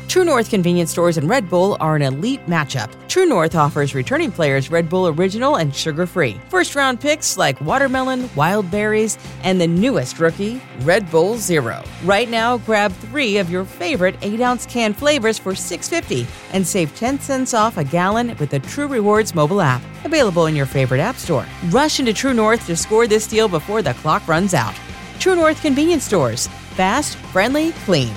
True North Convenience Stores and Red Bull are an elite matchup. True North offers returning players Red Bull Original and sugar-free. First-round picks like watermelon, wild berries, and the newest rookie, Red Bull Zero. Right now, grab 3 of your favorite 8-ounce can flavors for $6.50 and save 10 cents off a gallon with the True Rewards mobile app. Available in your favorite app store. Rush into True North to score this deal before the clock runs out. True North Convenience Stores. Fast, friendly, clean.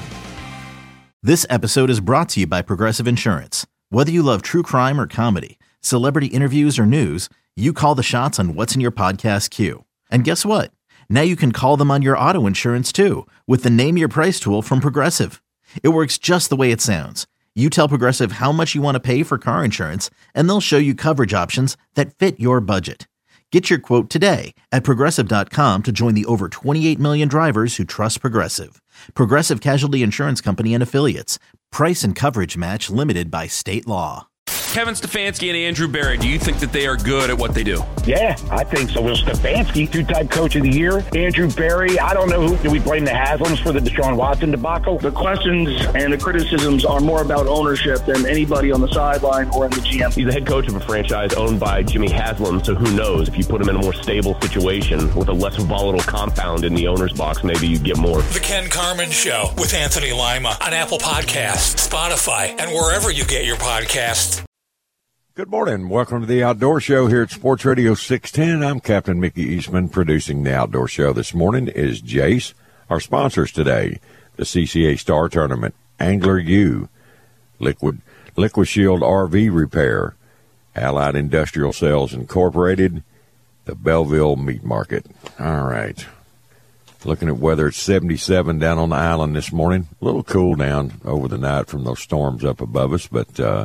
This episode is brought to you by Progressive Insurance. Whether you love true crime or comedy, celebrity interviews or news, you call the shots on what's in your podcast queue. And guess what? Now you can call them on your auto insurance too with the Name Your Price tool from Progressive. It works just the way it sounds. You tell Progressive how much you want to pay for car insurance, and they'll show you coverage options that fit your budget. Get your quote today at Progressive.com to join the over 28 million drivers who trust Progressive. Progressive Casualty Insurance Company and Affiliates. Price and coverage match limited by state law. Kevin Stefanski and Andrew Berry, do you think that they are good at what they do? Yeah, I think so. Will Stefanski, 2-time coach of the year. Andrew Berry, I don't know do we blame the Haslams for the Deshaun Watson debacle? The questions and the criticisms are more about ownership than anybody on the sideline or in the GM. He's the head coach of a franchise owned by Jimmy Haslam, so who knows? If you put him in a more stable situation with a less volatile compound in the owner's box, maybe you get more. The Ken Carman Show with Anthony Lima on Apple Podcasts, Spotify, and wherever you get your podcasts. Good morning. Welcome to the Outdoor Show here at Sports Radio 610. I'm Captain Mickey Eastman. Producing the Outdoor Show this morning is Jace. Our sponsors today, the CCA Star Tournament, Angler U, Liquid Shield RV Repair, Allied Industrial Sales Incorporated, the Belleville Meat Market. All right. Looking at weather, it's 77 down on the island this morning. A little cool down over the night from those storms up above us, but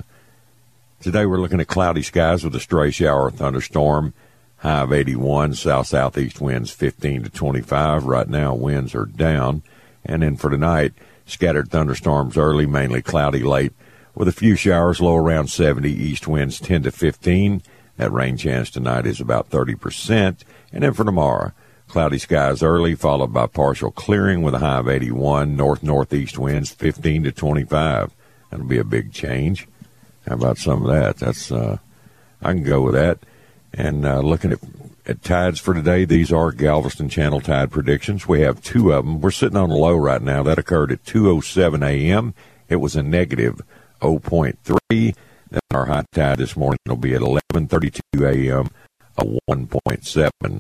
today we're looking at cloudy skies with a stray shower or thunderstorm, high of 81, south-southeast winds 15 to 25. Right now winds are down. And then for tonight, scattered thunderstorms early, mainly cloudy late, with a few showers, low around 70, east winds 10 to 15. That rain chance tonight is about 30%. And then for tomorrow, cloudy skies early, followed by partial clearing with a high of 81, north-northeast winds 15 to 25. That'll be a big change. How about some of that? That's I can go with that. And looking at tides for today, these are Galveston Channel tide predictions. We have 2 of them. We're sitting on a low right now. That occurred at 2:07 a.m. It was a negative 0.3. Then our high tide this morning will be at 11:32 a.m. a 1.7.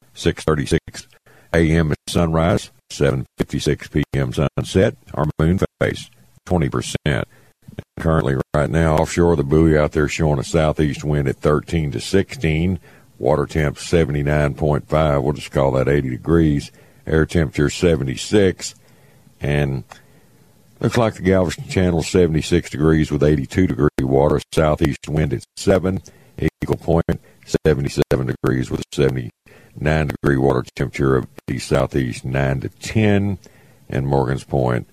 6:36 a.m. is sunrise. 7:56 p.m. sunset. Our moon phase 20%. Currently, right now, offshore, the buoy out there showing a southeast wind at 13 to 16. Water temp 79.5. We'll just call that 80 degrees. Air temperature 76. And looks like the Galveston Channel 76 degrees with 82 degree water. Southeast wind at 7. Eagle Point 77 degrees with a 79 degree water temperature of east southeast 9 to 10. And Morgan's Point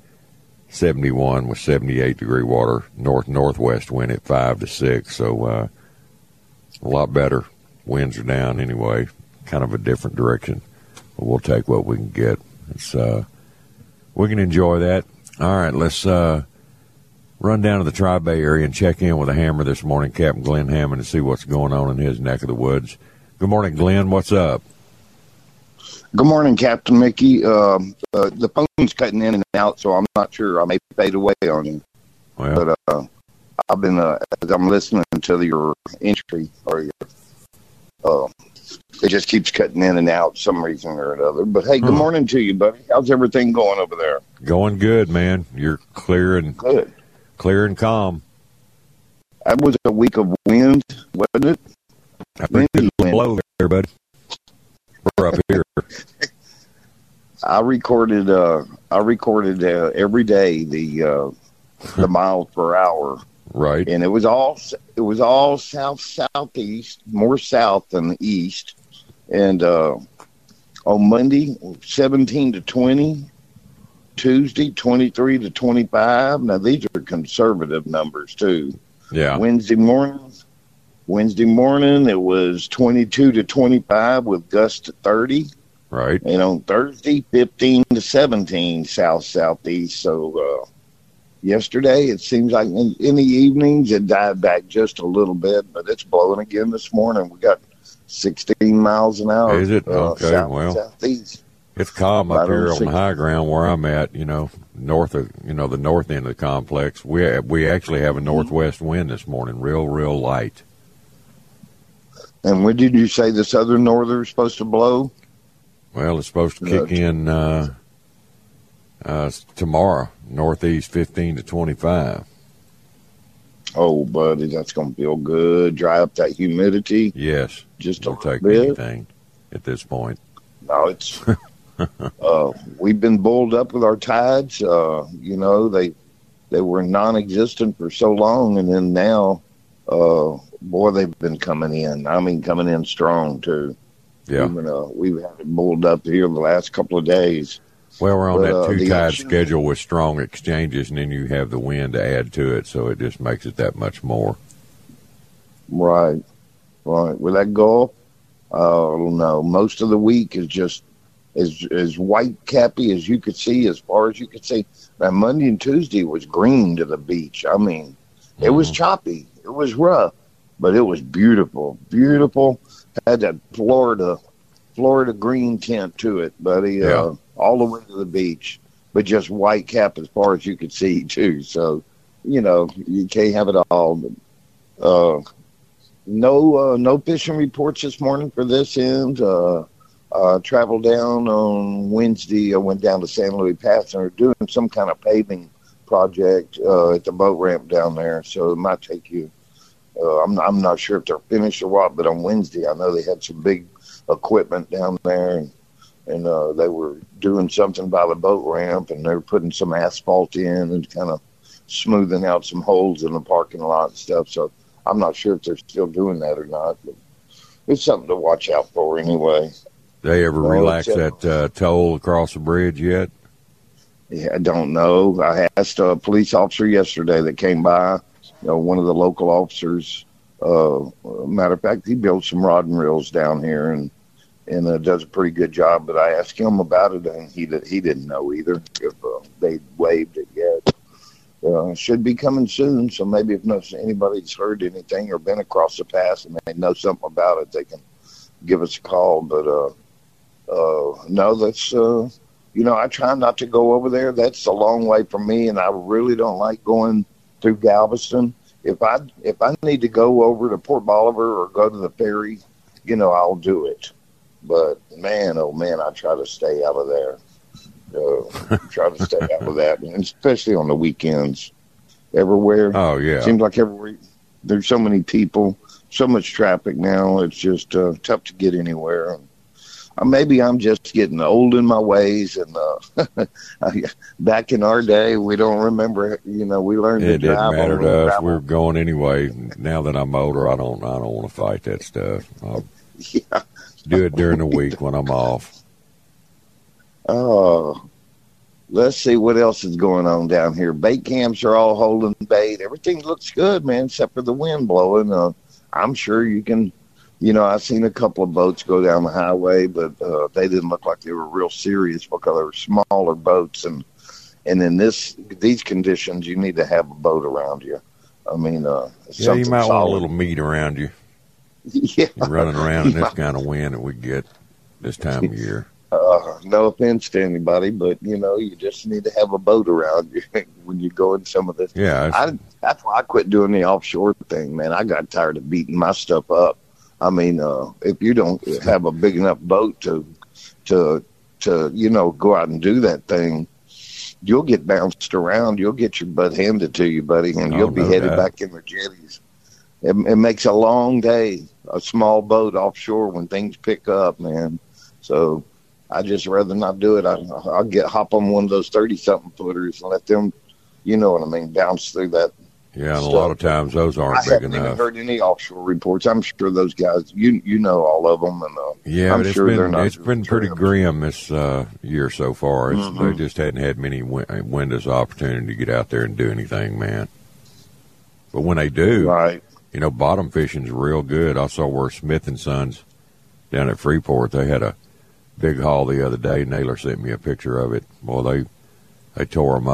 71 with 78 degree water, north-northwest wind at 5 to 6. So a lot better. Winds are down anyway, kind of a different direction. But we'll take what we can get. It's, we can enjoy that. All right, let's run down to the Tri-Bay area and check in with a hammer this morning, Captain Glenn Hammond, and see what's going on in his neck of the woods. Good morning, Glenn. What's up? Good morning, Captain Mickey. The phone's cutting in and out, so I'm not sure. I may fade away on you. Well, but I've been, as I'm listening to your entry, or your, it just keeps cutting in and out for some reason or another. But, hey, good morning to you, buddy. How's everything going over there? Going good, man. You're clear and good. Clear and calm. That was a week of wind, wasn't it? Windy wind. Blow there, buddy. We're up here. I recorded every day the miles per hour. Right. And it was all southeast, more south than east. And on Monday, 17 to 20. Tuesday, 23 to 25. Now these are conservative numbers too. Yeah. Wednesday morning it was 22 to 25 with gusts to 30. Right. And on Thursday, 15 to 17 southeast. So yesterday. It seems like in the evenings it died back just a little bit, but it's blowing again this morning. We got 16 miles an hour. Is it? Okay, southeast. It's calm up here on the high ground where I'm at, north of, the north end of the complex. We actually have a northwest wind this morning, real light. And when did you say the southern norther is supposed to blow? Well, it's supposed to kick in tomorrow, northeast 15 to 25. Oh, buddy, that's going to feel good. Dry up that humidity. Yes. Just It'll take bit. anything at this point. No, it's we've been bulled up with our tides. They were non-existent for so long, and then now, boy, they've been coming in. I mean, coming in strong too. Yeah, we've had it bulled up here the last couple of days. Well, we're on that two-tide schedule with strong exchanges, and then you have the wind to add to it, so it just makes it that much more. Right. With that Gulf, no, most of the week is just as white cappy as you could see, as far as you could see. Now, Monday and Tuesday was green to the beach. I mean, it was choppy. It was rough, but it was beautiful. Had that Florida green tint to it, buddy. Yeah. All the way to the beach, but just white cap as far as you could see too. So, you can't have it all. But, no fishing reports this morning for this end. Traveled down on Wednesday. I went down to San Luis Pass, and they're doing some kind of paving project at the boat ramp down there. So it might take you. I'm not sure if they're finished or what, but on Wednesday I know they had some big equipment down there, and they were doing something by the boat ramp, and they were putting some asphalt in and kind of smoothing out some holes in the parking lot and stuff. So I'm not sure if they're still doing that or not, but it's something to watch out for anyway. They ever relax that toll across the bridge yet? Yeah, I don't know. I asked a police officer yesterday that came by, one of the local officers. Matter of fact, he built some rod and reels down here and does a pretty good job. But I asked him about it, and he didn't know either if they waived it yet. Should be coming soon, so maybe if anybody's heard anything or been across the pass and they know something about it, they can give us a call. But no, that's I try not to go over there. That's a long way from me, and I really don't like going through Galveston. If I need to go over to Port Bolivar or go to the ferry, I'll do it. But man, oh man, I try to stay out of there. Try to stay out of that, and especially on the weekends. Everywhere. Oh yeah. Seems like everywhere there's so many people, so much traffic now. It's just tough to get anywhere. Maybe I'm just getting old in my ways, and back in our day, we don't remember. We learned to drive. It didn't matter to us. We were going anyway. Now that I'm older, I don't want to fight that stuff. I'll do it during the week when I'm off. Oh, let's see what else is going on down here. Bait camps are all holding bait. Everything looks good, man, except for the wind blowing. I'm sure you can. I've seen a couple of boats go down the highway, but they didn't look like they were real serious because they were smaller boats. And in these conditions, you need to have a boat around you. I mean, you might want a little meat around you. Yeah. You're running around in this kind of wind that we get this time of year. No offense to anybody, but, you just need to have a boat around you when you go in some of this. Yeah. That's why I quit doing the offshore thing, man. I got tired of beating my stuff up. I mean, if you don't have a big enough boat to go out and do that thing, you'll get bounced around. You'll get your butt handed to you, buddy, and you'll be headed back in the jetties. It makes a long day, a small boat offshore when things pick up, man. So I just rather not do it. I'll hop on one of those 30-something footers and let them, bounce through that. Yeah, and a lot of times those aren't big enough. I haven't even heard any offshore reports. I'm sure those guys, you know all of them, and I'm sure they're not. It's been pretty grim this year so far. They just hadn't had many windows of opportunity to get out there and do anything, man. But when they do, right. Bottom fishing's real good. I saw where Smith and Sons down at Freeport, they had a big haul the other day. Naylor sent me a picture of it. Well, they tore them up.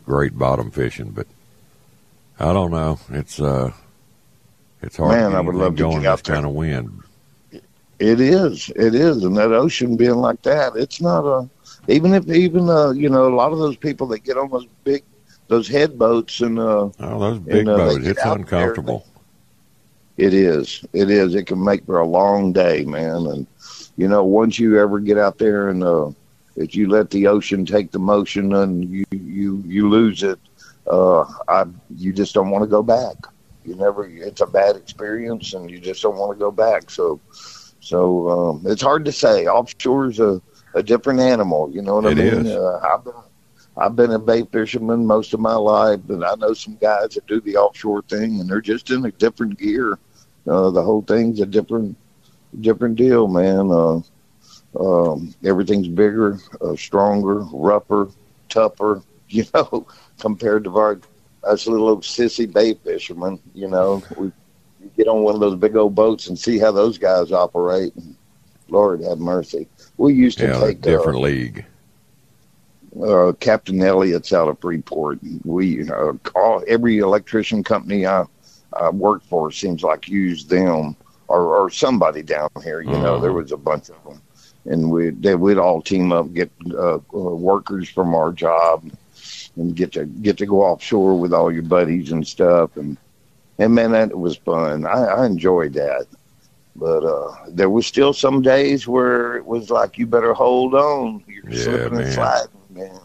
great bottom fishing, but I don't know. It's hard Man, I would love to get out there. Kind of wind. It is, and that ocean being like that, it's not even a lot of those people that get on those head boats and those big boats, it's uncomfortable. It is. It can make for a long day, man. And once you ever get out there and if you let the ocean take the motion and you lose it, you just don't want to go back. It's a bad experience, and you just don't want to go back. So it's hard to say. Offshore is a different animal. You know what I mean? I've been a bait fisherman most of my life, but I know some guys that do the offshore thing, and they're just in a different gear. The whole thing's a different deal, man. Everything's bigger, stronger, rougher, tougher, compared to us little old sissy bait fishermen. We get on one of those big old boats and see how those guys operate. Lord have mercy. We used to take different league. Captain Elliott's out of Freeport. We every electrician company I worked for seems like used them or somebody down here. There was a bunch of them, and we'd all team up, get workers from our job, and get to go offshore with all your buddies and stuff. And man, that was fun. I enjoyed that. But there was still some days where it was like, you better hold on. You're slipping and sliding, man.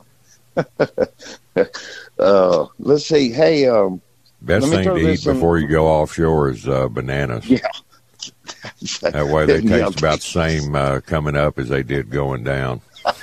Let's see. Hey, best thing to eat before you go offshore is bananas. Yeah. That way they taste about the same coming up as they did going down.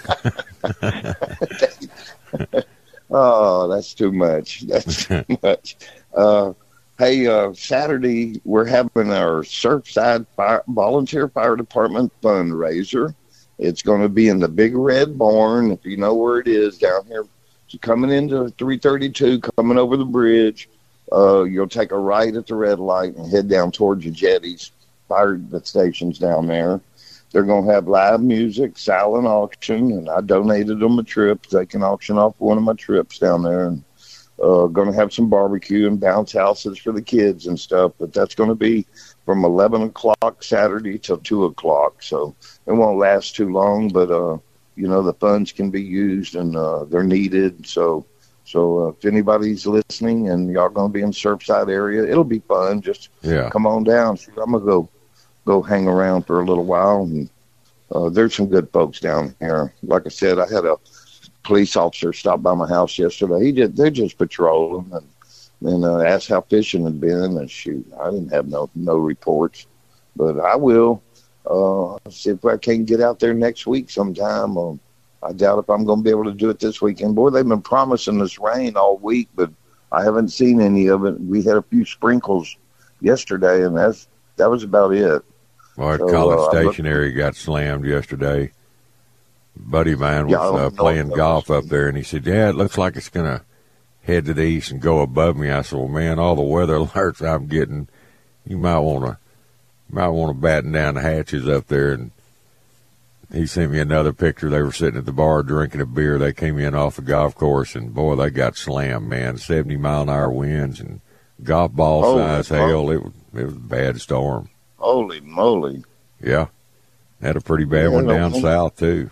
Oh, that's too much. That's too much. Hey, Saturday, we're having our Surfside Volunteer Fire Department fundraiser. It's going to be in the Big Red Barn, if you know where it is, down here. So coming into 332, coming over the bridge, you'll take a right at the red light and head down towards the jetties, fire stations down there. They're going to have live music, silent auction, and I donated them a trip. They can auction off one of my trips down there, and going to have some barbecue and bounce houses for the kids and stuff. But that's going to be from 11 o'clock Saturday till 2 o'clock. So it won't last too long, but, the funds can be used and they're needed. So if anybody's listening and y'all going to be in the Surfside area, it'll be fun. Just come on down. So I'm going to go hang around for a little while. And there's some good folks down here. Like I said, I had a police officer stopped by my house yesterday. They're just patrolling and asked how fishing had been. And shoot, I didn't have no reports, but I will see if I can get out there next week sometime. I doubt if I'm going to be able to do it this weekend. Boy, they've been promising us rain all week, but I haven't seen any of it. We had a few sprinkles yesterday, and that was about it. Well, College Station area got slammed yesterday. Buddy of mine was playing golf up there, and he said, "Yeah, it looks like it's going to head to the east and go above me." I said, "Well, man, all the weather alerts I'm getting, you might want to batten down the hatches up there." And he sent me another picture. They were sitting at the bar drinking a beer. They came in off the golf course, and boy, they got slammed, man. 70-mile-an-hour winds and golf ball size hail. It was a bad storm. Holy moly! Yeah, had a pretty bad one down south too.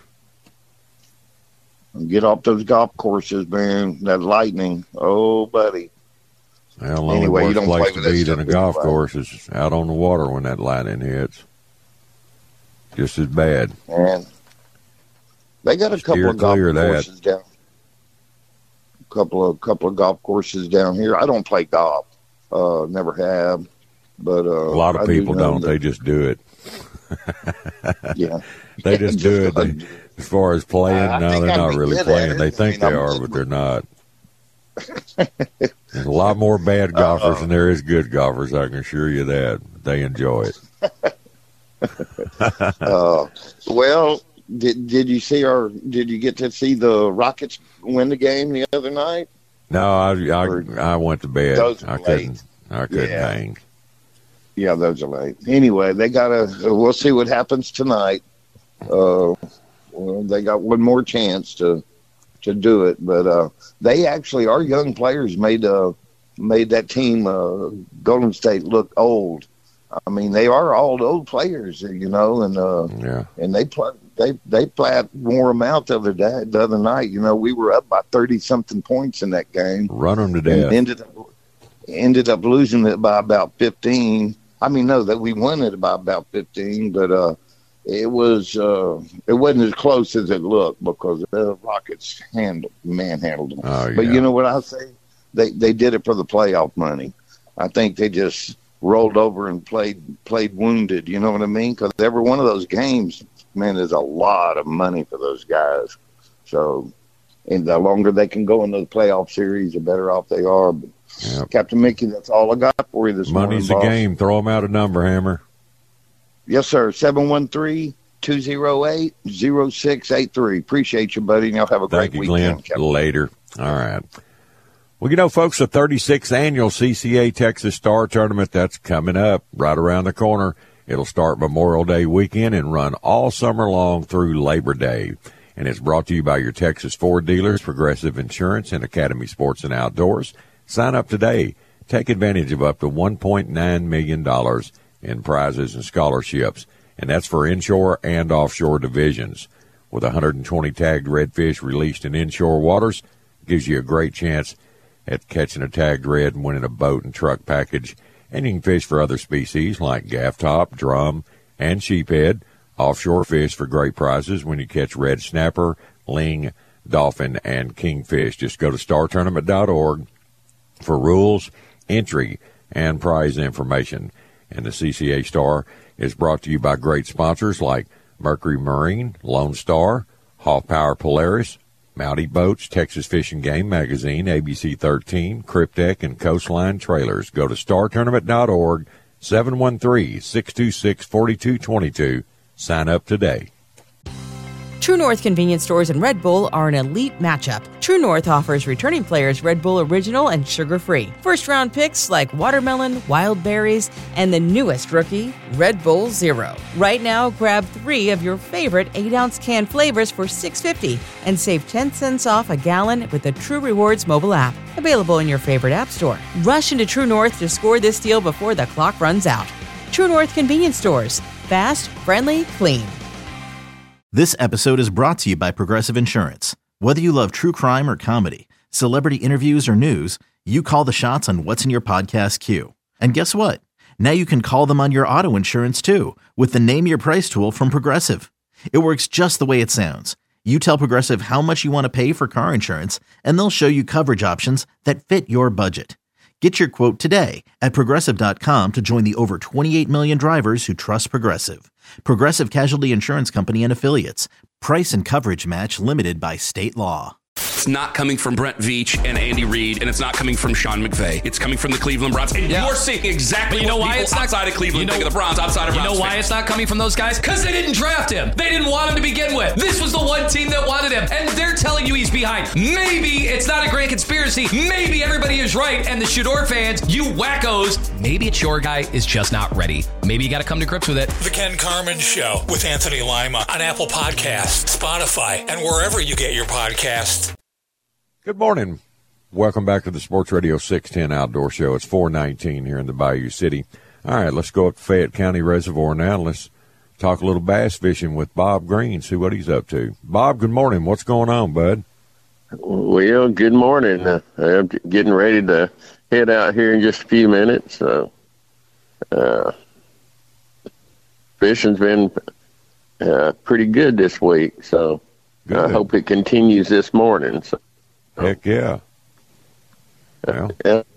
Get off those golf courses, man. That lightning. Oh, buddy. Well, anyway, you don't place to be than a golf course is out on the water when that lightning hits. Just as bad. And they got a couple of golf courses down. Couple of golf courses down here. I don't play golf. Never have. But a lot of people don't. They just do it. Yeah. They just do it. As far as playing, no, they're not really playing. They think they are, but they're not. There's a lot more bad golfers than there is good golfers, I can assure you that. They enjoy it. Well, did you get to see the Rockets win the game the other night? No, I went to bed. I couldn't hang. Yeah, those are late. Anyway, we'll see what happens tonight. They got one more chance to to do it. But they actually, our young players made that team, Golden State, look old. I mean, they are all old players, you know, and they flat wore them out the other night. You know, we were up by 30-something points in that game. Run them to death. Ended up losing it by about 15. I mean, no, that we won it by about 15, but it wasn't as close as it looked because the Rockets manhandled them. Oh, yeah. But you know what I say? They did it for the playoff money. I think they just rolled over and played wounded. You know what I mean? Because every one of those games, man, is a lot of money for those guys. So, and the longer they can go into the playoff series, the better off they are. But yep. Captain Mickey, that's all I got for you this morning. Money's the game. Throw them out a number, Hammer. Yes, sir. 713-208-0683. Appreciate you, buddy. And y'all have a great weekend. Thank you, Glenn. Later. All right. Well, you know, folks, the 36th annual CCA Texas Star Tournament, that's coming up right around the corner. It'll start Memorial Day weekend and run all summer long through Labor Day. And it's brought to you by your Texas Ford dealers, Progressive Insurance, and Academy Sports and Outdoors. Sign up today. Take advantage of up to $1.9 million in prizes and scholarships. And that's for inshore and offshore divisions. With 120 tagged redfish released in inshore waters, gives you a great chance at catching a tagged red and winning a boat and truck package. And you can fish for other species like gaff top, drum, and sheephead. Offshore fish for great prizes when you catch red snapper, ling, dolphin, and kingfish. Just go to startournament.org for rules, entry, and prize information. And the CCA Star is brought to you by great sponsors like Mercury Marine, Lone Star, Hoff Power Polaris, Mountie Boats, Texas Fish and Game Magazine, ABC 13, Cryptek, and Coastline Trailers. Go to startournament.org, 713-626-4222. Sign up today. True North convenience stores and Red Bull are an elite matchup. True North offers returning players Red Bull Original and sugar-free. First-round picks like watermelon, wild berries, and the newest rookie, Red Bull Zero. Right now, grab 3 of your favorite 8-ounce can flavors for $6.50 and save 10 cents off a gallon with the True Rewards mobile app. Available in your favorite app store. Rush into True North to score this deal before the clock runs out. True North convenience stores. Fast, friendly, clean. This episode is brought to you by Progressive Insurance. Whether you love true crime or comedy, celebrity interviews or news, you call the shots on what's in your podcast queue. And guess what? Now you can call them on your auto insurance too with the Name Your Price tool from Progressive. It works just the way it sounds. You tell Progressive how much you want to pay for car insurance, and they'll show you coverage options that fit your budget. Get your quote today at Progressive.com to join the over 28 million drivers who trust Progressive. Progressive Casualty Insurance Company and Affiliates. Price and coverage match limited by state law. It's not coming from Brent Veach and Andy Reid, and it's not coming from Sean McVay. It's coming from the Cleveland Browns. And you're seeing exactly what people outside of Cleveland think of the Browns, outside of Browns. You know why it's not coming from those guys? Because they didn't draft him. They didn't want him to begin with. This was the one team that wanted him, and they're telling you he's behind. Maybe it's not a grand conspiracy. Maybe everybody is right, and the Shador fans, you wackos, maybe it's your guy is just not ready. Maybe you got to come to grips with it. The Ken Carman Show with Anthony Lima on Apple Podcasts, Spotify, and wherever you get your podcasts. Good morning. Welcome back to the Sports Radio 610 Outdoor Show. It's 4:19 here in the Bayou City. All right, let's go up to Fayette County Reservoir now. Let's talk a little bass fishing with Bob Green, see what he's up to. Bob, good morning. What's going on, bud? Well, good morning. I'm getting ready to head out here in just a few minutes. Fishing's been pretty good this week, so I hope it continues this morning. So. Heck yeah. Well.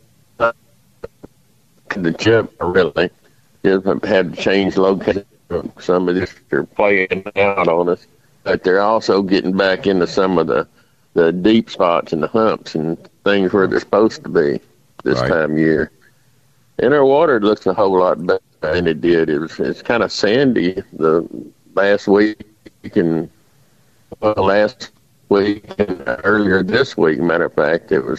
The chip, really. Just had to change location. Some of this are playing out on us, but they're also getting back into some of the deep spots and the humps and things where they're supposed to be this time of year. And our water looks a whole lot better than it did. It's kind of sandy the last week and last week and earlier this week. Matter of fact, it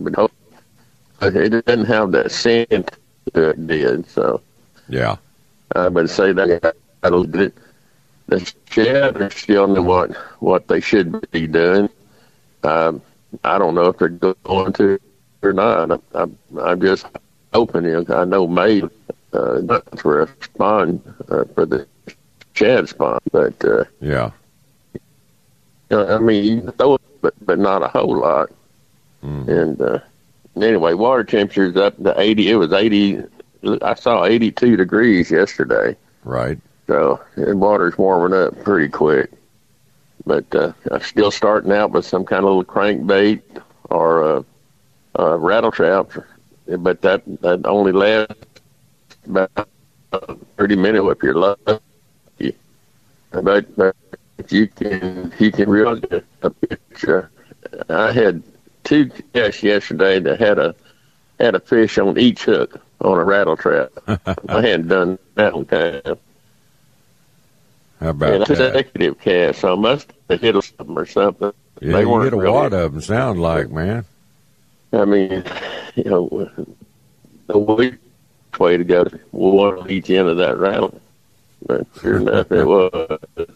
didn't have that sand that it did. So yeah, I would say that that'll get it. The shad are still know what they should be doing. I don't know if they're going to or not. I'm just hoping. I know May not to respond for the Chad spot, but yeah. I mean, you can throw it, but not a whole lot. And anyway, water temperature's up to 80. It was 80. I saw 82 degrees yesterday. Right. So the water's warming up pretty quick. But I'm still starting out with some kind of little crankbait or rattle traps. But that only lasts about 30 minutes if you're lucky. But you can really get a picture. I had 2 casts yesterday that had a fish on each hook on a rattle trap. I hadn't done that one time. How about that? Consecutive cast, so I must have hit them or something. Yeah, you get a wad of them, sound like, man. I mean, the weak way to go, one on each end of that rattle. But sure enough, it was.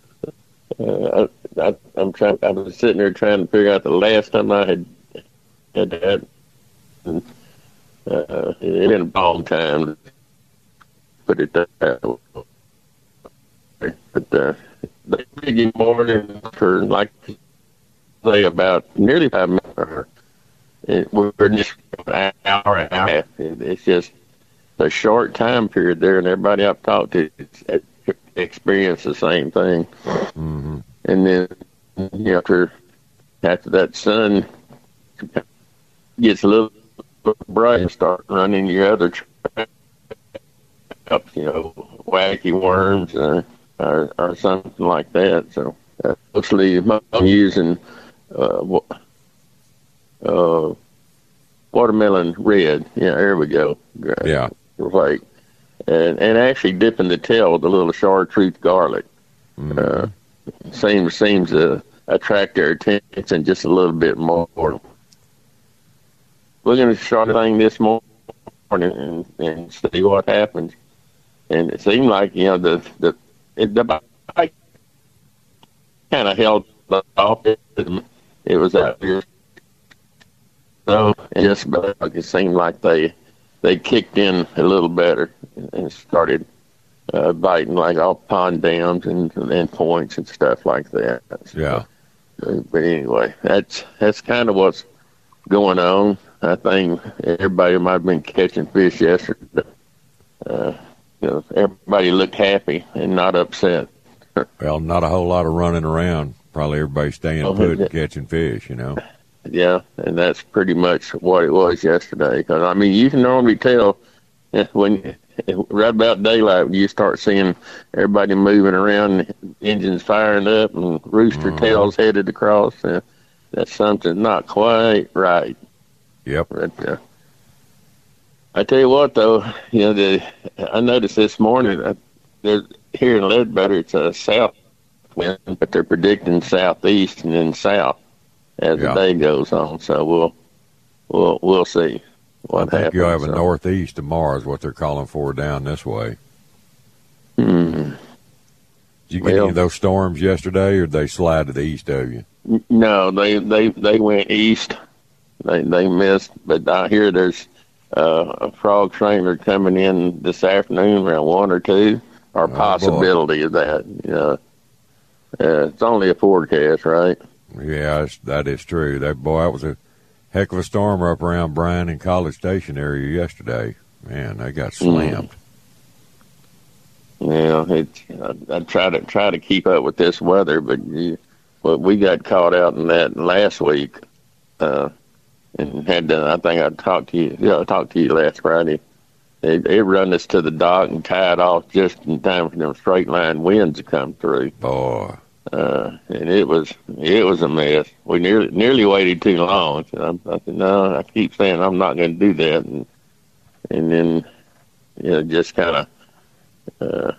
I was sitting there trying to figure out the last time I had that. And, it been a long time to put it that way. But the big morning for like say about nearly 5 minutes. We're just an hour and a half. It's just a short time period there, and everybody I've talked to experienced the same thing. Mm-hmm. And then after that sun gets a little bright, and start running your other traps, wacky worms or something like that. So mostly I'm using watermelon red. Yeah, there we go. Yeah. Right. And actually dipping the tail with a little chartreuse garlic. Mm-hmm. Seems to attract their attention just a little bit more. We're going to start the thing this morning and see what happens. And it seemed like the bite kind of held off. It was out there. So it seemed like they kicked in a little better and started biting like off pond dams and points and stuff like that. Yeah. But anyway, that's kind of what's going on. I think everybody might have been catching fish yesterday. Everybody looked happy and not upset. Well, not a whole lot of running around. Probably everybody staying put and catching fish, Yeah, and that's pretty much what it was yesterday. Because, I mean, you can normally tell when right about daylight, when you start seeing everybody moving around, engines firing up and rooster tails headed across. That's something not quite right. Yep. But, I tell you what, though, I noticed this morning here in Ledbetter, it's a south wind, but they're predicting southeast and then south as the day goes on. So we'll see what happens. I think you'll have a northeast tomorrow is what they're calling for down this way. Mm-hmm. Did you get any of those storms yesterday, or did they slide to the east of you? No, they went east. They missed, but I hear there's a frog trailer coming in this afternoon around 1 or 2, or possibility of that. It's only a forecast, right? Yeah, that is true. That was a heck of a storm up around Bryan and College Station area yesterday. Man, they got slammed. Yeah, I try to keep up with this weather, but we got caught out in that last week, and had to. I think I talked to you. Yeah, I talked to you last Friday. They run us to the dock and tied off just in time for them straight line winds to come through. Boy. And it was a mess. We nearly waited too long. I said, no, I keep saying I'm not going to do that, and then just kind of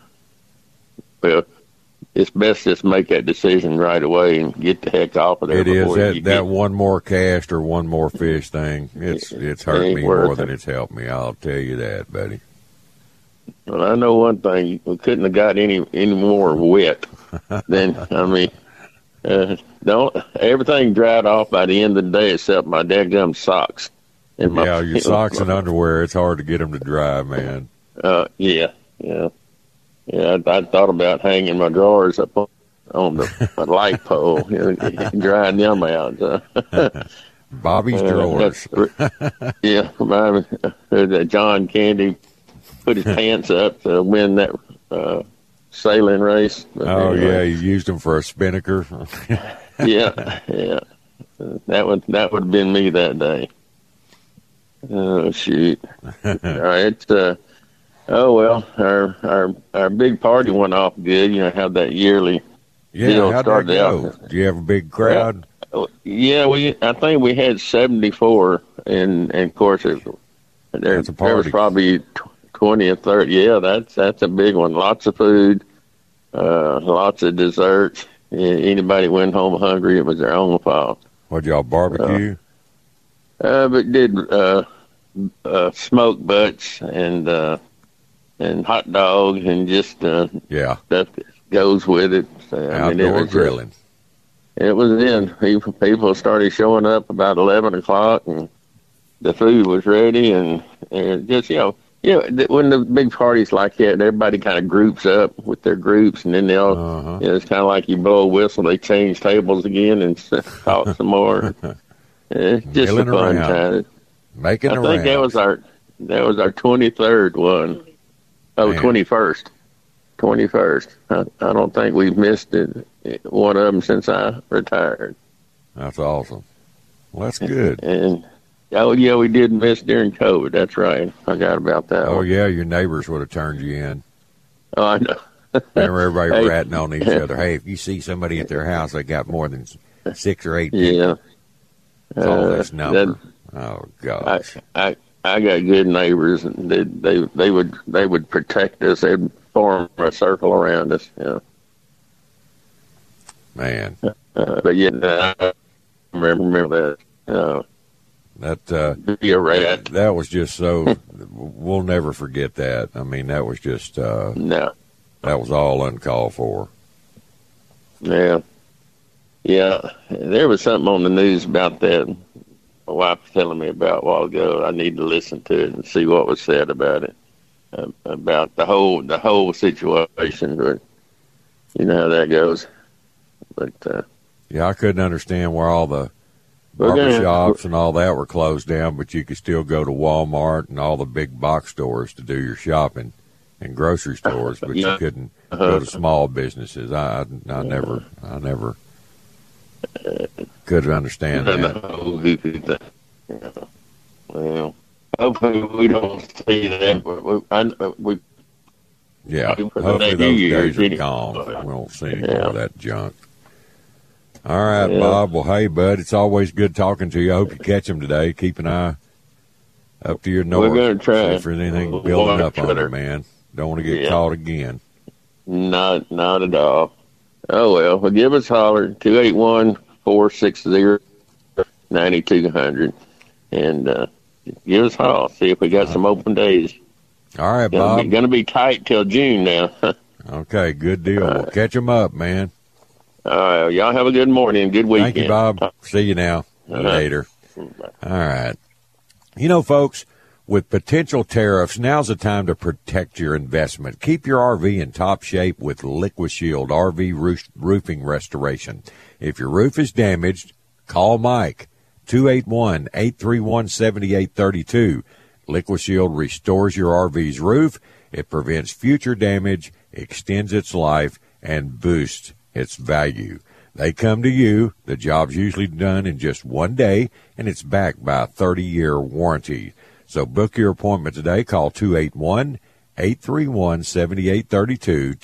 it's best just make that decision right away and get the heck off of there. It is that one more cast or one more fish thing. It's hurt me more than it's helped me. I'll tell you that, buddy. Well, I know one thing: we couldn't have got any more wet. Then everything dried off by the end of the day except my dadgum socks. And your socks and underwear, it's hard to get them to dry, man. Yeah. I thought about hanging my drawers up on the light pole, drying them out. Bobby's drawers. John Candy put his pants up to win that sailing race. But anyway. You used them for a spinnaker. yeah. That would have been me that day. Oh shoot! All right. Our big party went off good. Have that yearly. Yeah, how'd that go? Do you have a big crowd? Yeah, I think we had 74, and of course there was probably 20 or 30. Yeah, that's a big one. Lots of food, lots of desserts. Anybody went home hungry, it was their own fault. What, y'all barbecue? But did smoked butts and hot dogs and just stuff that goes with it. So, outdoor grilling. It was in. People started showing up about 11 o'clock, and the food was ready, and just when the big parties like that, everybody kind of groups up with their groups, and then they'll it's kind of like you blow a whistle, they change tables again and talk some more. It's just a fun time. I think that was our 23rd one. Oh, man. 21st. I don't think we've missed it. One of them since I retired. That's awesome. Well, that's good. And we did miss during COVID. That's right. I forgot about that. Oh, yeah, your neighbors would have turned you in. Oh, I know. Remember everybody ratting on each other. Hey, if you see somebody at their house, they got more than 6 or 8 people. Call this number. Oh gosh. I got good neighbors, and they would protect us. They'd form a circle around us. Man. But I remember that. Be a rat. That was just so. We'll never forget that. I mean, that was just. No. That was all uncalled for. Yeah. Yeah. There was something on the news about that. My wife was telling me about a while ago. I need to listen to it and see what was said about it, about the whole situation. But you know how that goes. But I couldn't understand where all the barber shops and all that were closed down, but you could still go to Walmart and all the big box stores to do your shopping, and grocery stores, but you couldn't go to small businesses. I never could understand that. Well, hopefully we don't see that. Hopefully those days are gone. We won't see any more of that junk. All right, Bob. Well, hey, bud, it's always good talking to you. I hope you catch them today. Keep an eye up to your north. We're going to try. See if there's anything building up on it, man. Don't want to get caught again. Not at all. Oh, well, give us a holler, 281-460-9200, and give us a holler. See if we got some open days. All right, Bob. Going to be tight till June now. Okay, good deal. We'll catch them up, man. All right, y'all have a good morning, good weekend. Thank you, Bob. See you now. Later. All right. You know, folks, with potential tariffs, now's the time to protect your investment. Keep your RV in top shape with LiquiShield RV roofing restoration. If your roof is damaged, call Mike, 281-831-7832. LiquiShield restores your RV's roof. It prevents future damage, extends its life, and boosts its value. They come to you. The job's usually done in just one day, and it's backed by a 30-year warranty. So book your appointment today. Call 281-831-7832,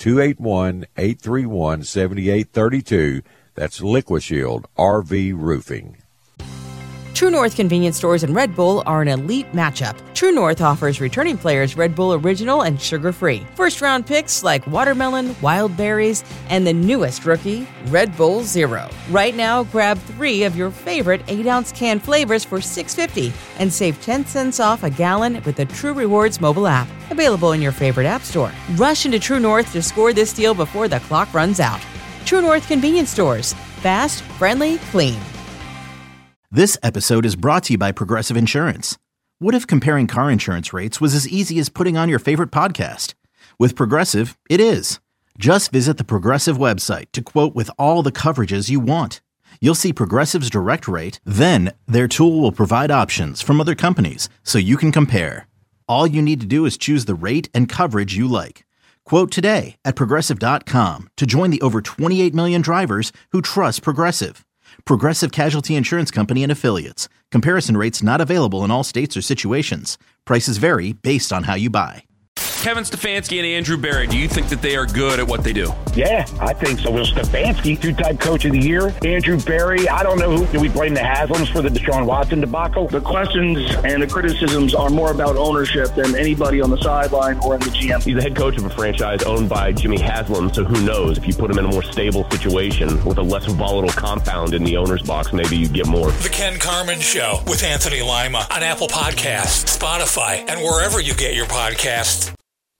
281-831-7832. That's LiquiShield RV Roofing. True North convenience stores and Red Bull are an elite matchup. True North offers returning players Red Bull Original and sugar-free. First-round picks like watermelon, wild berries, and the newest rookie, Red Bull Zero. Right now, grab 3 of your favorite 8-ounce can flavors for $6.50 and save 10 cents off a gallon with the True Rewards mobile app. Available in your favorite app store. Rush into True North to score this deal before the clock runs out. True North convenience stores. Fast, friendly, clean. This episode is brought to you by Progressive Insurance. What if comparing car insurance rates was as easy as putting on your favorite podcast? With Progressive, it is. Just visit the Progressive website to quote with all the coverages you want. You'll see Progressive's direct rate, then their tool will provide options from other companies so you can compare. All you need to do is choose the rate and coverage you like. Quote today at Progressive.com to join the over 28 million drivers who trust Progressive. Progressive Casualty Insurance Company and Affiliates. Comparison rates not available in all states or situations. Prices vary based on how you buy. Kevin Stefanski and Andrew Berry, do you think that they are good at what they do? Yeah, I think so. Will Stefanski, two-time coach of the year. Andrew Berry, I don't know who. Do we blame the Haslams for the Deshaun Watson debacle? The questions and the criticisms are more about ownership than anybody on the sideline or in the GM. He's the head coach of a franchise owned by Jimmy Haslam, so who knows? If you put him in a more stable situation with a less volatile compound in the owner's box, maybe you get more. The Ken Carman Show with Anthony Lima on Apple Podcasts, Spotify, and wherever you get your podcasts.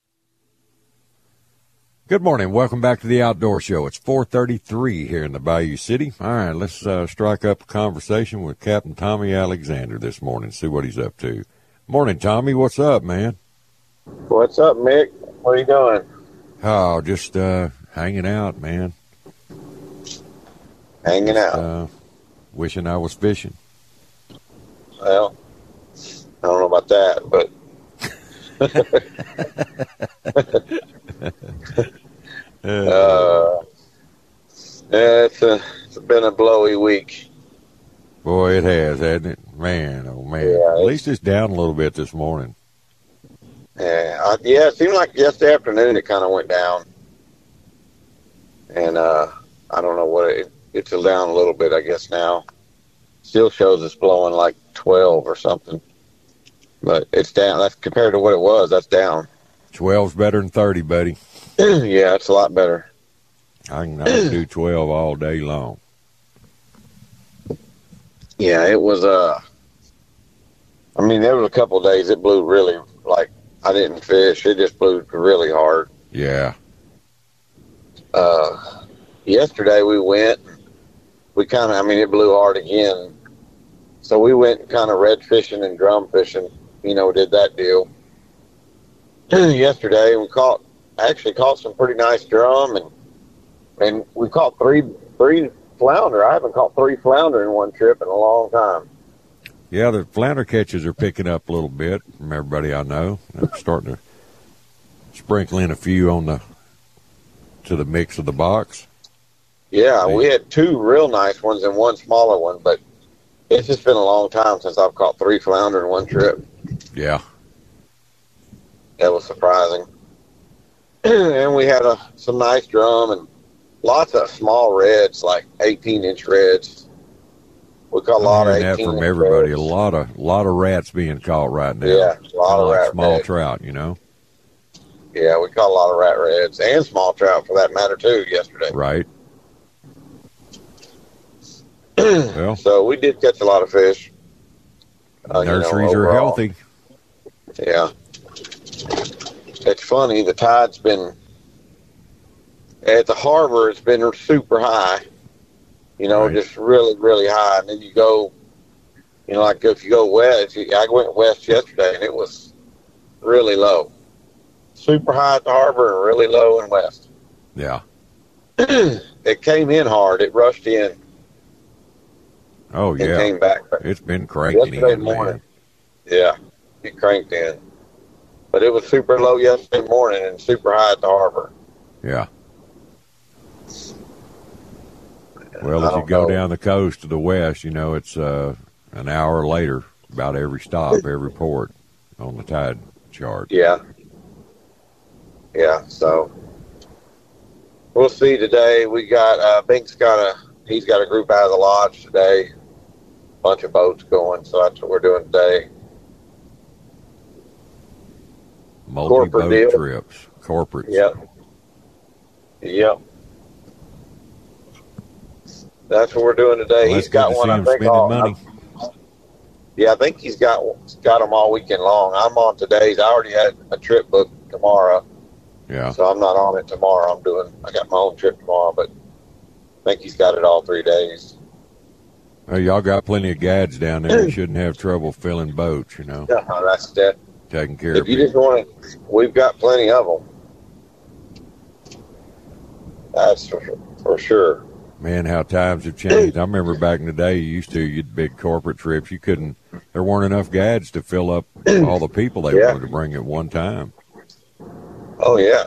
Good morning. Welcome back to the Outdoor Show. It's 4:33 here in the Bayou City. All right, let's strike up a conversation with Captain Tommy Alexander this morning, see what he's up to. Morning, Tommy. What's up, man? What's up, Mick? What are you doing? Oh, just hanging out, man. Hanging out. Wishing I was fishing. Well, I don't know about that, but... it's been a blowy week. Boy, it has, hasn't it? Man, oh man. Yeah, at least it's down a little bit this morning. Yeah, it seemed like yesterday afternoon it kind of went down. And I don't know what it's down a little bit, I guess, now. Still shows it's blowing like 12 or something. But it's down. That's compared to what it was. That's down. 12's better than 30, buddy. Yeah, it's a lot better. I can do 12 all day long. Yeah, it was, I mean, there was a couple of days it blew really, like, I didn't fish. It just blew really hard. Yeah. Yesterday we went, it blew hard again. So we went kind of red fishing and drum fishing, did that deal. Yesterday we actually caught some pretty nice drum and we caught three flounder. I haven't caught 3 flounder in one trip in a long time. Yeah, the flounder catches are picking up a little bit from everybody I know. I'm starting to sprinkle in a few to the mix of the box. Yeah, we had 2 real nice ones and 1 smaller one, but it's just been a long time since I've caught 3 flounder in one trip. Yeah. That was surprising. And we had some nice drum and lots of small reds, like 18-inch reds. We caught a lot of 18-inch that from everybody. Reds. A lot of rats being caught right now. Yeah, a lot of rat small reds. trout, Yeah, we caught a lot of rat reds and small trout for that matter too yesterday. Right. Well, so we did catch a lot of fish. Nurseries are healthy. Yeah. It's funny, the tide's been, at the harbor, it's been super high, right. Just really, really high. And then you go, like if you go west, I went west yesterday and it was really low. Super high at the harbor and really low in west. Yeah. It came in hard. It rushed in. Oh, yeah. It came back. It's been cranking yesterday in, morning. man. Yeah, it cranked in. But it was super low yesterday morning and super high at the harbor. Yeah. Well, if you go down the coast to the west, it's an hour later, about every stop, every port on the tide chart. Yeah. Yeah, so we'll see today. We got, Bink's he's got a group out of the lodge today. Bunch of boats going, so that's what we're doing today. Multi-boat trips. Corporate. Yep. That's what we're doing today. Well, he's got one, I think. Money. I think he's got them all weekend long. I'm on today's. I already had a trip booked tomorrow. Yeah. So I'm not on it tomorrow. I got my own trip tomorrow, but think he's got it all 3 days. Well, y'all got plenty of gads down there. You shouldn't have trouble filling boats, you know. No, that's that. Taking care if of you people. just want to, we've got plenty of them. That's for sure. Man, how times have changed. I remember back in the day, you'd big corporate trips. There weren't enough gads to fill up all the people they wanted to bring at one time. Oh, yeah.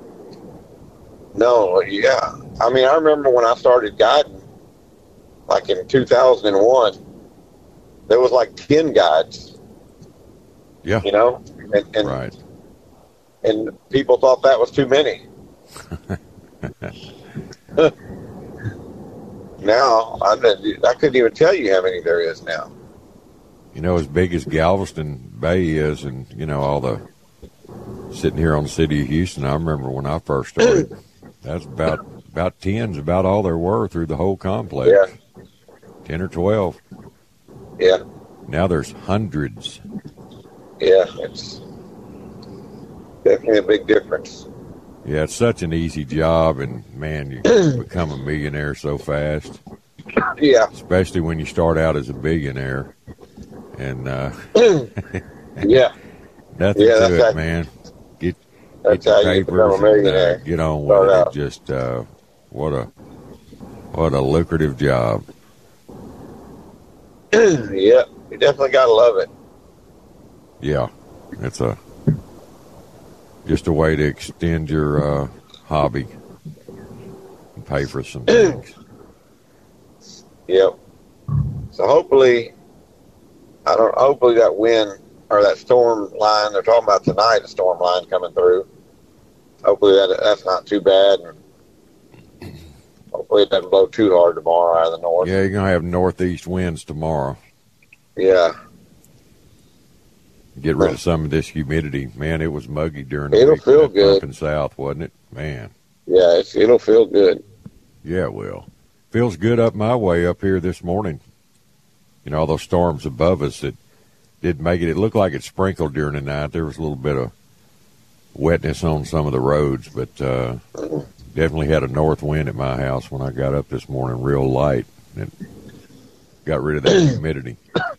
No, yeah. I mean, I remember when I started guiding, like in 2001, there was like 10 guides. Yeah. You know? And right. And people thought that was too many. Now, I couldn't even tell you how many there is now. You know, as big as Galveston Bay is, and, you know, all the sitting here on the city of Houston, I remember when I first started, that's about 10's about all there were through the whole complex. Yeah. 10 or 12. Yeah. Now there's hundreds. Yeah, it's definitely a big difference. Yeah, it's such an easy job, and, man, you become a millionaire so fast. Yeah. Especially when you start out as a billionaire. And, yeah. Nothing to it, man. Get your papers and get on with it. Just, what a lucrative job. Yeah, you definitely got to love it. Yeah, it's just a way to extend your hobby and pay for some things. Yep. So hopefully that wind or that storm line they're talking about tonight, the storm line coming through. Hopefully that's not too bad. And hopefully it doesn't blow too hard tomorrow out of the north. Yeah, you're gonna have northeast winds tomorrow. Yeah. Get rid of some of this humidity. Man, it was muggy during the week. It'll feel good. Up in south, wasn't it? Man. Yeah, it'll feel good. Yeah, it will. Feels good up my way up here this morning. You know, all those storms above us that did make it. It looked like it sprinkled during the night. There was a little bit of wetness on some of the roads, but definitely had a north wind at my house when I got up this morning, real light. And it got rid of that humidity.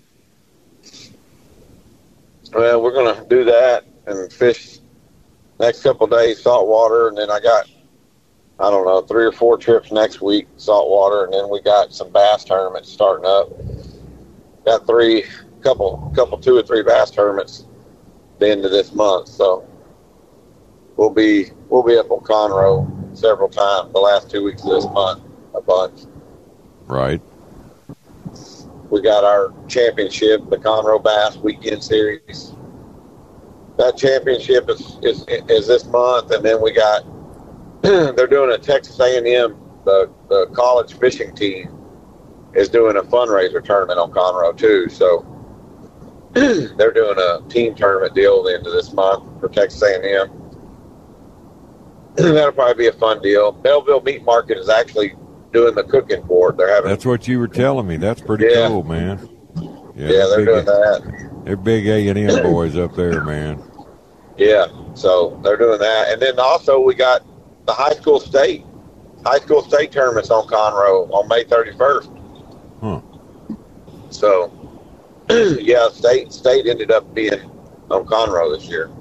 Well, we're going to do that and fish next couple of days, saltwater, and then I got, 3 or 4 trips next week, saltwater, and then we got some bass tournaments starting up. Got 2 or 3 bass tournaments at the end of this month, so we'll be up on Conroe several times the last 2 weeks of this month, a bunch. Right. We got our championship, the Conroe Bass Weekend Series. That championship is this month, and then we got they're doing a Texas A&M, the college fishing team is doing a fundraiser tournament on Conroe too. So they're doing a team tournament deal at the end of this month for Texas A&M. That'll probably be a fun deal. Belleville Meat Market is actually doing the cooking for it. That's what you were telling me. That's pretty cool, man. Yeah, they're doing that. They're big A&M boys up there, man. Yeah, so they're doing that. And then also we got the high school state tournaments on Conroe on May 31st. Huh. So, yeah, state ended up being on Conroe this year.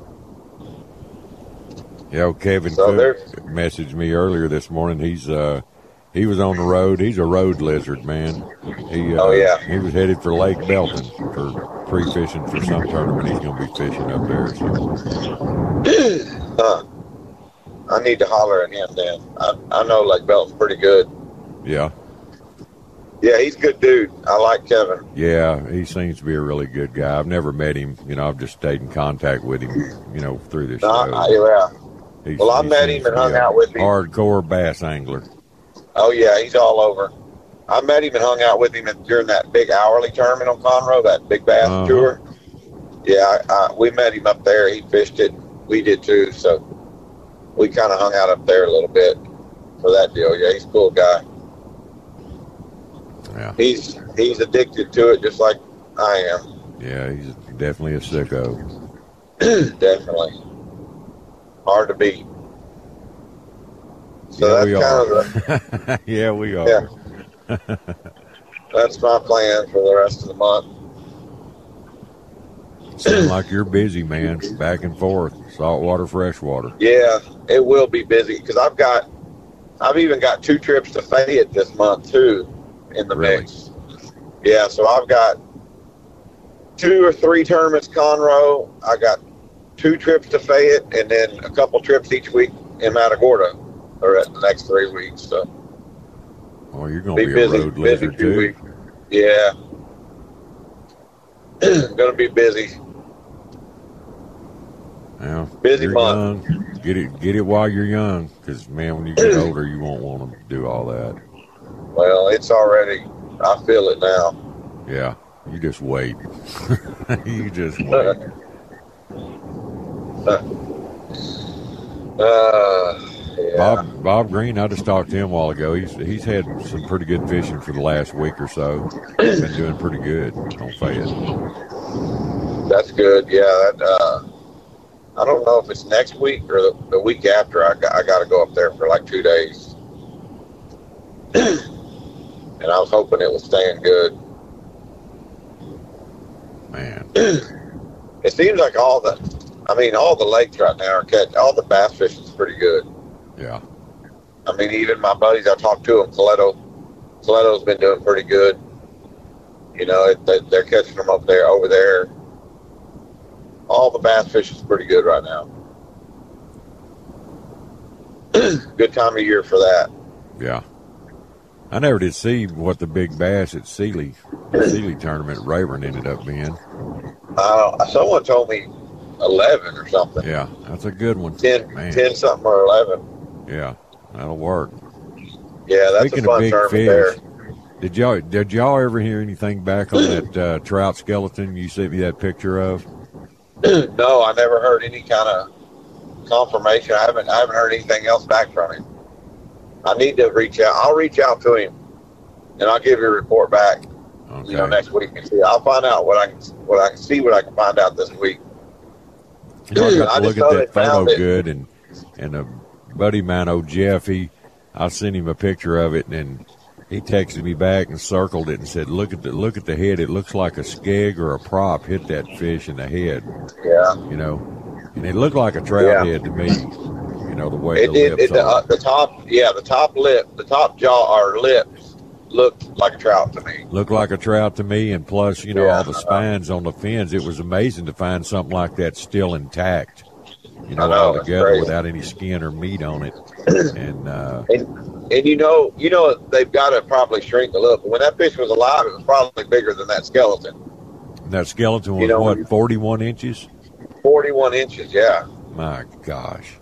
Yeah, Kevin messaged me earlier this morning. He was on the road. He's a road lizard, man. He was headed for Lake Belton for pre-fishing for some tournament. He's going to be fishing up there. So. I need to holler at him then. I know Lake Belton's pretty good. Yeah. Yeah, he's a good dude. I like Kevin. Yeah, he seems to be a really good guy. I've never met him. You know, I've just stayed in contact with him, through this show. Yeah. I met him and hung out with him. Hardcore bass angler. Oh, yeah, he's all over. I met him and hung out with him during that big hourly tournament on Conroe, that big bass tour. Yeah, we met him up there. He fished it. We did too, so we kind of hung out up there a little bit for that deal. Yeah, he's a cool guy. Yeah. He's addicted to it just like I am. Yeah, he's definitely a sicko. Definitely. Hard to beat. So yeah, that's kind of the yeah, we are. Yeah. That's my plan for the rest of the month. Sound like you're busy, man. Back and forth, saltwater, freshwater. Yeah, it will be busy because I've even got 2 trips to Fayette this month too in the mix. Yeah, so I've got 2 or 3 tournaments Conroe. I got 2 trips to Fayette, and then a couple trips each week in Matagorda, or at the next 3 weeks. So, oh, you're gonna be a road lizard too. Weeks. Yeah, gonna be busy. Yeah, busy month. Young. Get it while you're young, because man, when you get older, you won't want to do all that. Well, it's already. I feel it now. Yeah, you just wait. You just wait. Yeah. Bob Green, I just talked to him a while ago. He's had some pretty good fishing for the last week or so. He's been doing pretty good on Fayette. That's good. Yeah. I don't know if it's next week or the week after. I got to go up there for like 2 days, and I was hoping it was staying good. Man, it seems like all the lakes right now are catching. All the bass fishing is pretty good. Yeah. I mean, even my buddies, I talked to them. Coleto's been doing pretty good. You know, they're catching them over there. All the bass fishing is pretty good right now. Good time of year for that. Yeah. I never did see what the big bass at Sealy tournament at Rayburn ended up being. Someone told me 11 or something. Yeah, that's a good one. 10 something or 11. Yeah, that'll work. Yeah, that's Speaking a fun of big tournament fish, there. Did y'all ever hear anything back on that trout skeleton you sent me that picture of? No, I never heard any kind of confirmation. I haven't heard anything else back from him. I need to reach out. I'll reach out to him, and I'll give you a report back. Okay. You know, next week and see. I'll find out what I can find out this week. You know, I got to look at that photo good, and a buddy of mine, old Jeff, I sent him a picture of it, and he texted me back and circled it and said, "Look at the head. It looks like a skeg or a prop hit that fish in the head." Yeah. You know, and it looked like a trout head to me. You know, the way the top jaw or lips looked like a trout to me. Looked like a trout to me, and plus, you know, all the spines on the fins. It was amazing to find something like that still intact. You know, all together without any skin or meat on it. And you know they've got to probably shrink a little. But when that fish was alive, it was probably bigger than that skeleton. That skeleton was 41 inches? 41 inches, yeah. My gosh.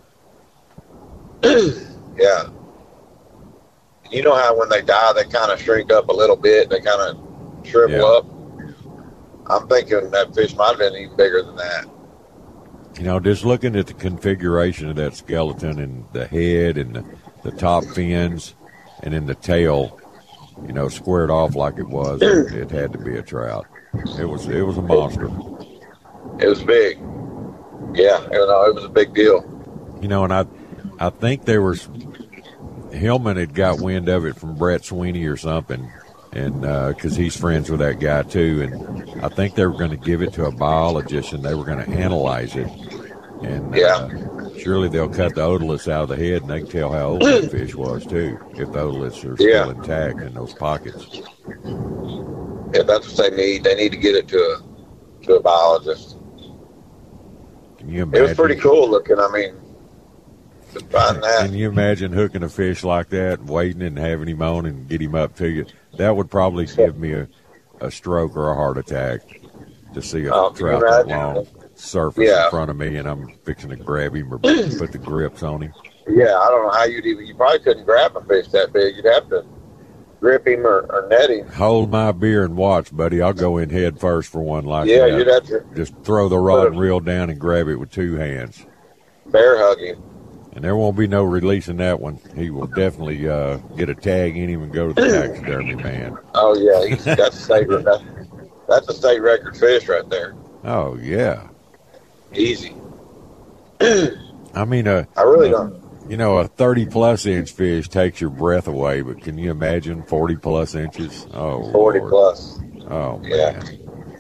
Yeah. You know how when they die, they kind of shrink up a little bit. They kind of shrivel up. I'm thinking that fish might have been even bigger than that. You know, just looking at the configuration of that skeleton and the head and the top fins and then the tail, you know, squared off like it was, it had to be a trout. It was a monster. It was big. Yeah, it was a big deal. You know, and I think there was Hillman had got wind of it from Brett Sweeney or something, and because he's friends with that guy too, and I think they were going to give it to a biologist and they were going to analyze it, and surely they'll cut the otoliths out of the head and they can tell how old the fish was too, if the otoliths are still intact in those pockets. Yeah, that's what they need. They need to get it to a biologist. Can you imagine? It was pretty cool looking. I mean, to find that. Can you imagine hooking a fish like that, waiting and having him on and get him up to you? That would probably give me a stroke or a heart attack to see a trout that long surface in front of me and I'm fixing to grab him or put the grips on him. Yeah, I don't know how you probably couldn't grab a fish that big. You'd have to grip him or net him. Hold my beer and watch, buddy. I'll go in head first for one like that. Yeah, you'd have to. Just throw the rod and reel down and grab it with 2 hands. Bear hug him. And there won't be no releasing that one. He will definitely get a tag in him and go to the taxidermy man. Oh, yeah. He's got that's a state record fish right there. Oh, yeah. Easy. I mean, I really don't. You know, a 30-plus inch fish takes your breath away, but can you imagine 40-plus inches? Oh, 40 Lord. plus. Oh, Yeah. man.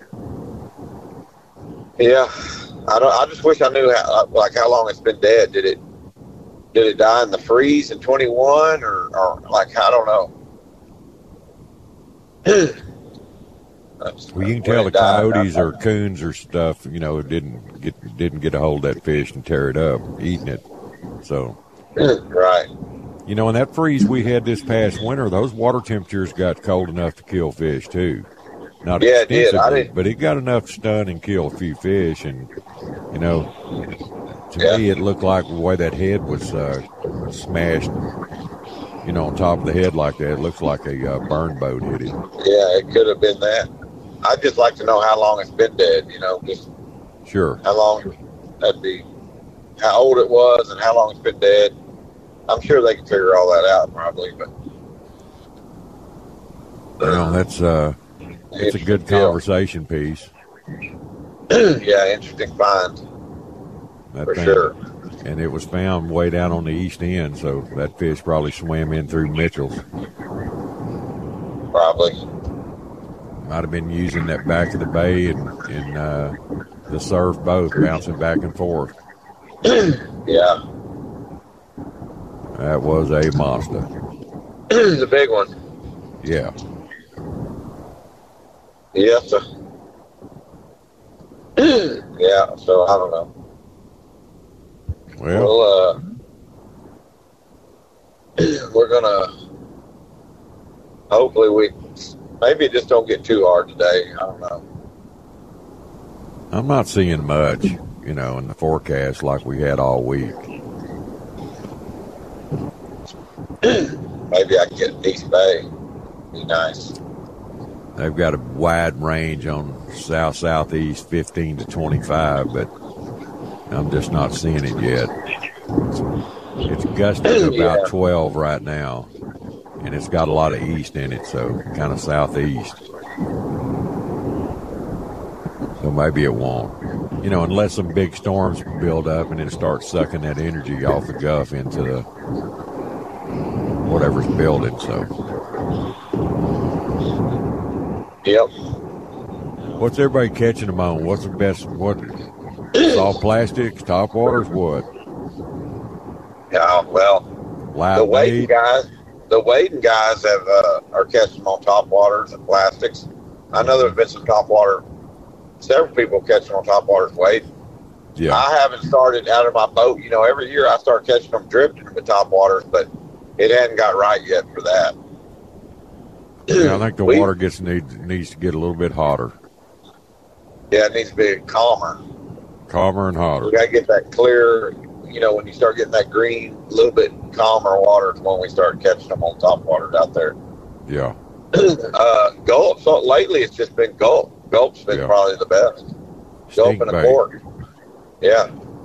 Yeah. I just wish I knew how long it's been dead. Did it die in the freeze in 21 or like, I don't know. Well, you can tell the coyotes or coons or stuff, you know, didn't get a hold of that fish and tear it up, eating it. So, right. You know, in that freeze we had this past winter, those water temperatures got cold enough to kill fish too. Not Yeah, it did. extensively, but it got enough to stun and kill a few fish. And, you know, to me it looked like the way that head was smashed, you know, on top of the head like that. It looks like a burn boat hit it. Yeah, it could have been that. I'd just like to know how long it's been dead, you know, just Sure. how long that'd be, how old it was and how long it's been dead. I'm sure they can figure all that out probably, but. You know, that's it's a good conversation piece. Yeah, interesting find. For sure. And it was found way down on the east end, so that fish probably swam in through Mitchell's. Probably. Might have been using that back of the bay and the surf both, bouncing back and forth. Yeah. That was a monster. It's a big one. Yeah. Yeah, so I don't know. Well, we're gonna hopefully maybe it just don't get too hard today. I don't know. I'm not seeing much, you know, in the forecast like we had all week. Maybe I can get East Bay. Be nice. They've got a wide range on southeast 15 to 25, but I'm just not seeing it yet. It's gusting to about 12 right now, and it's got a lot of east in it, so kind of southeast. So maybe it won't. You know, unless some big storms build up and it starts sucking that energy off the Gulf into the whatever's building, so. Yep. What's everybody catching them on? What's the best? What? Soft plastics, top waters, what? Yeah, well, the wading guys are catching them on top waters and plastics. I know there's been some top water. Several people catching on top waters wading. Yeah. I haven't started out of my boat. You know, every year I start catching them drifting in the top waters, but it hadn't got right yet for that. Yeah, I think the water needs to get a little bit hotter. Yeah, it needs to be calmer. Calmer and hotter. We got to get that clear, you know, when you start getting that green, a little bit calmer water is when we start catching them on top waters out there. Yeah. Gulp. So lately it's just been gulp. Gulp's been probably the best. Gulp and a cork. Yeah.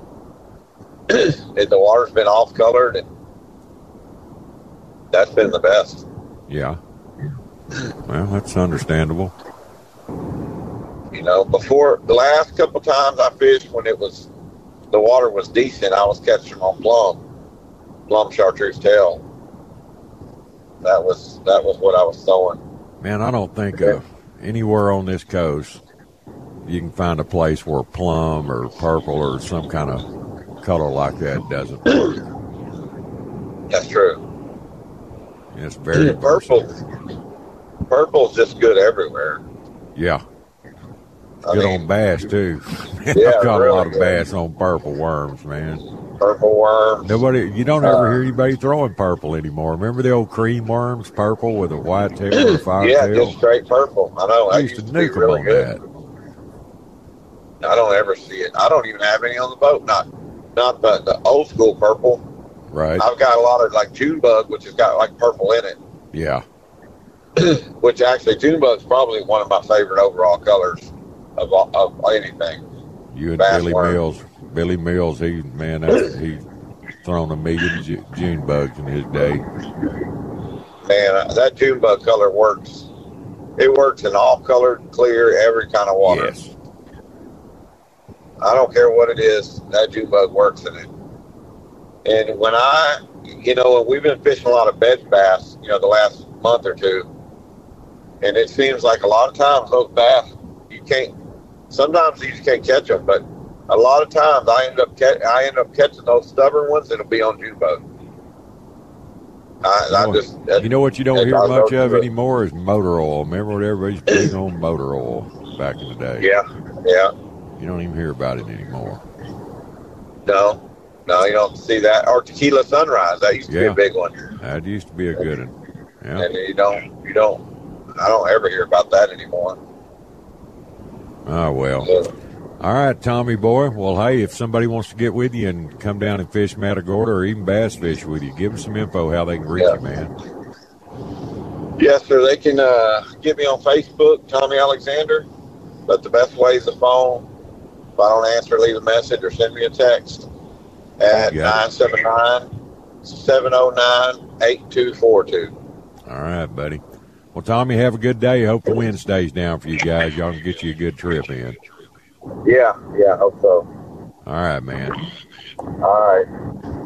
The water's been off colored and that's been the best. Yeah. Well, that's understandable. You know, before the last couple times I fished when the water was decent, I was catching them on plum chartreuse tail. That was what I was throwing. Man, I don't think anywhere on this coast you can find a place where plum or purple or some kind of color like that doesn't work. That's true. It's very versatile. Purple's just good everywhere. Yeah. Good on bass, too. Yeah, I've caught really a lot of good. bass on purple worms, man. Purple worms. You don't ever hear anybody throwing purple anymore. Remember the old cream worms, purple with a white tail or a fire Yeah, tail? just straight purple. I know. I used to nuke them on that. I don't ever see it. I don't even have any on the boat. Not the old school purple. Right. I've got a lot of like June bug, which has got like purple in it. Yeah. Which actually June bug's probably one of my favorite overall colors of anything. You and Bass Billy worm. Mills. Billy Mills, he's thrown a million June bugs in his day. Man, that June bug color works. It works in all colored, clear, every kind of water. Yes. I don't care what it is. That June bug works in it. And when we've been fishing a lot of bed bass, the last month or two, and it seems like a lot of times those bass, sometimes you just can't catch them, but a lot of times I end up catching those stubborn ones that'll be on June boat. You know what you don't hear much of anymore is motor oil. Remember when everybody's big on motor oil back in the day? Yeah. You don't even hear about it anymore. No, you don't see that. Or Tequila Sunrise, that used to be a big one. That used to be a good one. Yeah. And I don't ever hear about that anymore. Oh, well. All right, Tommy boy. Well, hey, if somebody wants to get with you and come down and fish Matagorda or even bass fish with you, give them some info how they can reach you, man. Yes, sir. They can get me on Facebook, Tommy Alexander. But the best way is the phone. If I don't answer, leave a message or send me a text at 979-709-8242. All right, buddy. Well, Tommy, have a good day. Hope the wind stays down for you guys. Y'all can get you a good trip in. Yeah, I hope so. All right, man. All right.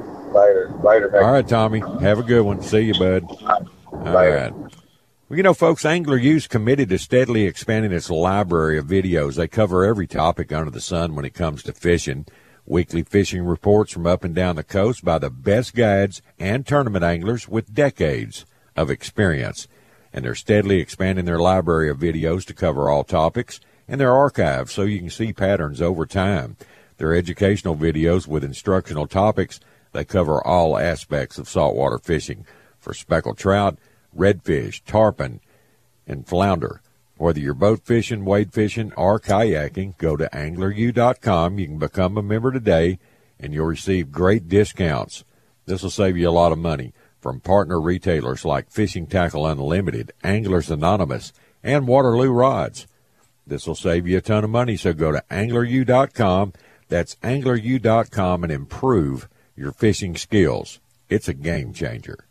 Later. All right, Tommy. Have a good one. See you, bud. All right. Well, folks, Angler U's committed to steadily expanding its library of videos. They cover every topic under the sun when it comes to fishing. Weekly fishing reports from up and down the coast by the best guides and tournament anglers with decades of experience. And they're steadily expanding their library of videos to cover all topics and their archives so you can see patterns over time. Their educational videos with instructional topics, they cover all aspects of saltwater fishing for speckled trout, redfish, tarpon, and flounder. Whether you're boat fishing, wade fishing, or kayaking, go to angleru.com. You can become a member today, and you'll receive great discounts. This will save you a lot of money from partner retailers like Fishing Tackle Unlimited, Anglers Anonymous, and Waterloo Rods. This will save you a ton of money, so go to angleru.com. That's angleru.com and improve your fishing skills. It's a game changer.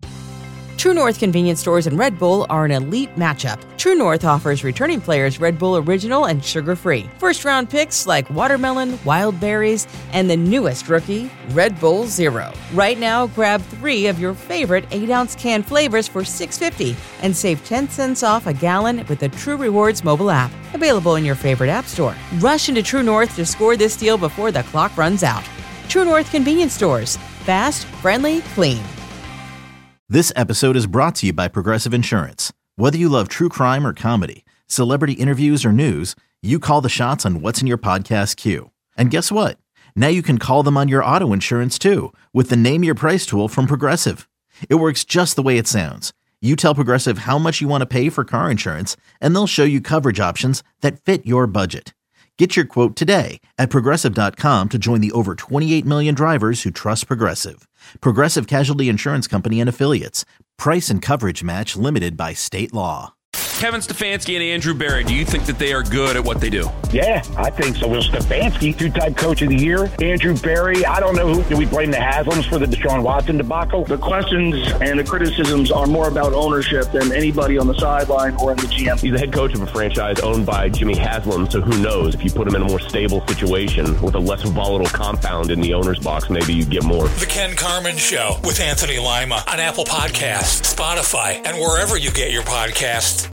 True North convenience stores and Red Bull are an elite matchup. True North offers returning players Red Bull Original and sugar-free. First-round picks like watermelon, wild berries, and the newest rookie, Red Bull Zero. Right now, grab 3 of your favorite 8-ounce can flavors for $6.50 and save 10 cents off a gallon with the True Rewards mobile app. Available in your favorite app store. Rush into True North to score this deal before the clock runs out. True North convenience stores. Fast, friendly, clean. This episode is brought to you by Progressive Insurance. Whether you love true crime or comedy, celebrity interviews or news, you call the shots on what's in your podcast queue. And guess what? Now you can call them on your auto insurance too with the Name Your Price tool from Progressive. It works just the way it sounds. You tell Progressive how much you want to pay for car insurance, and they'll show you coverage options that fit your budget. Get your quote today at Progressive.com to join the over 28 million drivers who trust Progressive. Progressive Casualty Insurance Company and Affiliates. Price and coverage match limited by state law. Kevin Stefanski and Andrew Barry, do you think that they are good at what they do? Yeah, I think so. Will Stefanski, 2-time coach of the year. Andrew Barry, I don't know who. Do we blame the Haslams for the Deshaun Watson debacle? The questions and the criticisms are more about ownership than anybody on the sideline or in the GM. He's the head coach of a franchise owned by Jimmy Haslam, so who knows? If you put him in a more stable situation with a less volatile compound in the owner's box, maybe you get more. The Ken Carman Show with Anthony Lima on Apple Podcasts, Spotify, and wherever you get your podcasts.